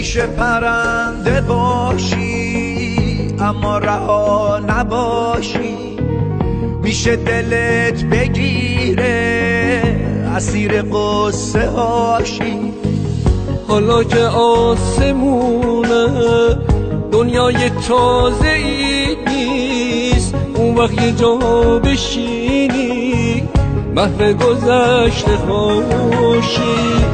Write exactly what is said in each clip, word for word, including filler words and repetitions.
میشه پرنده باشی اما رها نباشی، میشه دلت بگیره اسیر قصه هاشی. حالا که آسمونه دنیای تازه ای نیست، اون وقت یه جا بشینی محو گذشته باشی.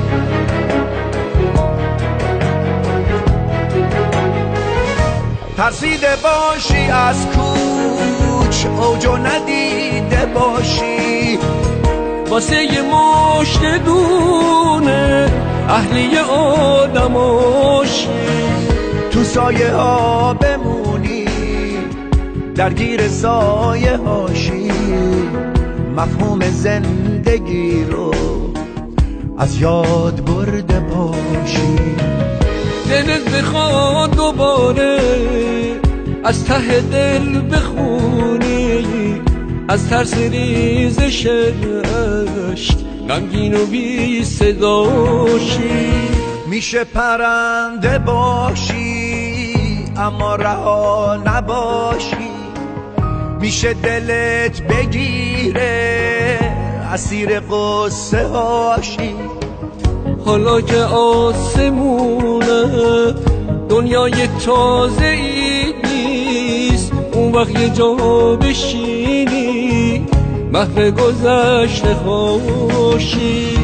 ترسیده باشی از کوچ اوجو ندیده باشی، واسه یه مشت دونه اهلی آدماشی. تو سایه ها بمونی درگیر سایه هاشی، مفهوم زندگی رو از یاد برده باشی. دلت بخواد دوباره از ته دل بخونی، از ترس ریزش اشک غمگین و بی صداشی. میشه پرنده باشی اما رها نباشی، میشه دلت بگیره اسیر قصه هاشی. حالا که آسمونه دنیای تازه ای نیست، اون وقت یه جا بشینی محو گذشته باشی.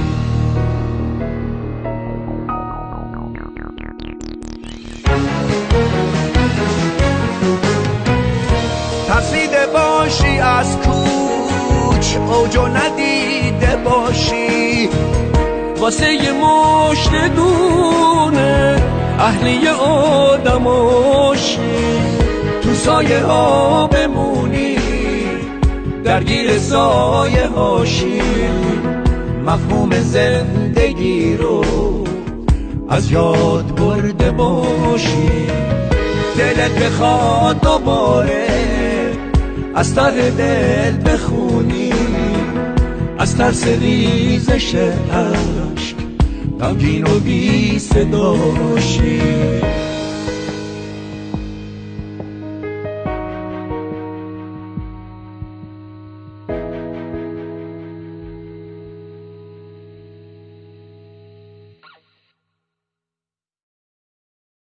ترسیده باشی از کوچ اوجو ندیده باشی، واسه یه مشت دونه اهلی آدماشی. تو سایه ها بمونی درگیر سایه هاشی، مفهوم زندگی رو از یاد برده باشی. دلت بخواد دوباره از ته دل بخونی، از ترس ریزش اشک غمگین و بی صداشی.